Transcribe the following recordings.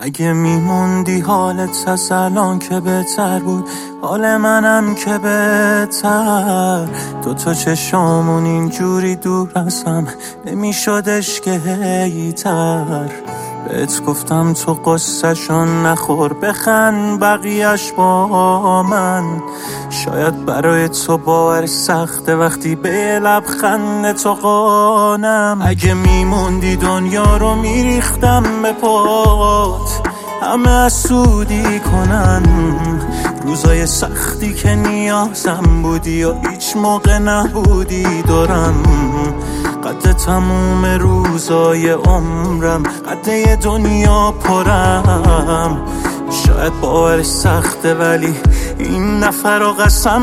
اگه میموندی حالت از الان که بهتر بود، حال منم که بهتر. دوتا چشامون اینجوری دور از هم نمیشدش که هیتر. بهت گفتم تو قصه‌شون نخور، بخند بقیه‌اش با من. شاید برای تو باور سخته وقتی به لبخند تو قانم. اگه میموندی دنیا رو میریختم به پات، همه حسودی کنن. روزای سختی که نیازم بودی و هیچ موقع نبودی دورم. قد تموم روزای عمرم، قد دنیا پرم. شاید باورش سخته ولی این نفر رو قسم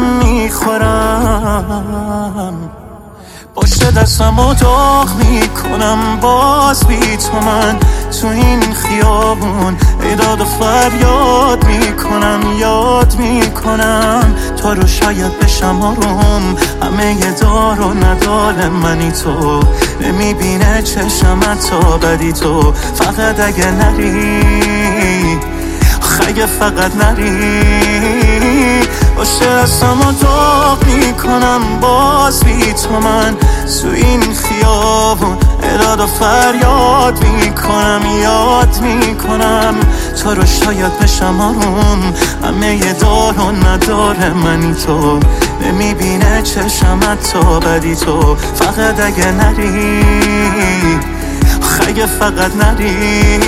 میخورم. پشت دستم داغ میکنم باز بی تو من تو این خیابون. ایداد و فریاد میکنم، یاد میکنم تو رو شاید بشم آروم. همه یه دار و ندار منی تو، نمیبینه چشم تا بدی تو. فقط اگه نری، اگه فقط نری، پشت دستم داغ میکنم باز بی تو من تو این خیابون. ایداد و فریاد میکنم، یاد میکنم تو رو شاید بشم آروم. همه یه دار و نداره منی تو، نمیبینه چشم تا بدی تو. فقط اگه نری، اگه فقط نری.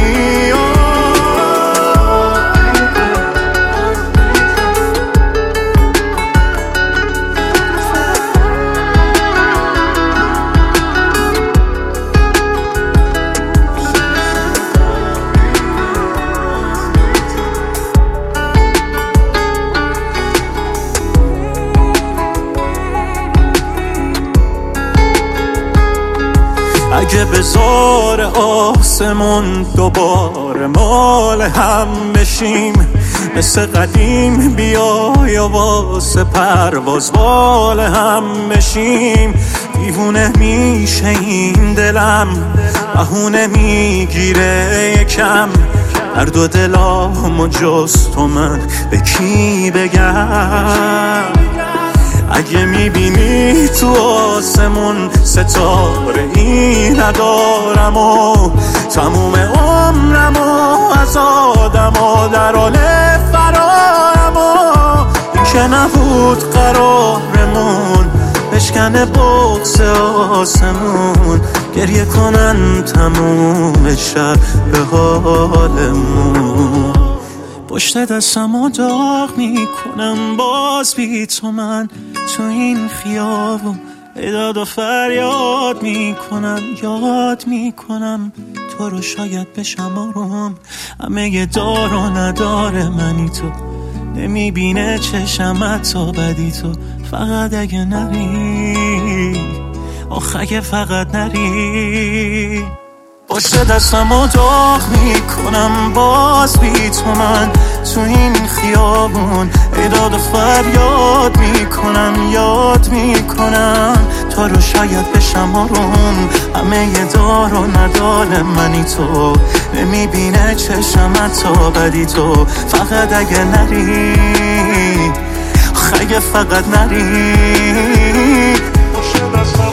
اگه بزار آسمون دوباره مال هم بشیم، مثل قدیم بیای و واسه پرواز بال هم بشیم. دیوونه میشه این دلم، بهونه میگیره یکم. هر دو دلامو جز تو من به کی بگم؟ اگه میبینی تو آسمون ستاره ای ندارم و تموم عمرم و از آدم و در حال فرارم و این که نبود قرارمون بشکنه بغض آسمون. گریه کنن تموم شب به حالمون. پشت دستم داغ میکنم باز بی تو من تو این خیابون. ایداد و فریاد میکنم، یاد میکنم تو رو شاید بشم آروم. همه یه دار و نداره منی تو، نمیبینه چشم تا بدی تو. فقط اگه نری، اگه فقط نری. پشت دستم داغ میکنم باز بی تو من تو این خیابون. ایداد و فریاد میکنم، یاد میکنم تو رو شاید بشم آروم. همه یه دار و ندار منی تو، نمیبینه چشم تا بدی تو. فقط اگه نری، اگه فقط نری. پشت دستم